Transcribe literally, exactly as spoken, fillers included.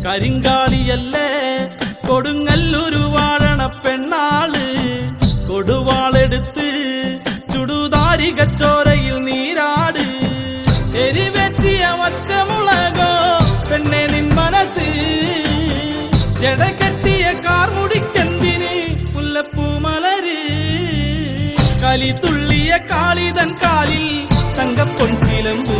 കരിങ്കാളിയല്ലേ കൊടുങ്ങല്ലൂരു വാഴണ പെണ്ണാള് കൊടുവാളെടുത്ത് ചുടുതാരികച്ചോരയിൽ നീരാട് എരിവെറ്റിയ ഒറ്റമുളകോ പെണ്ണെ നിൻ മനസ്സ് ജടകെട്ടിയ കാർമുടിക്കെന്തിന് മുല്ലപ്പൂമലര് കലി തുള്ളിയ കാളിതൻ കാലിൽ തങ്കപ്പൊൻചിലമ്പ്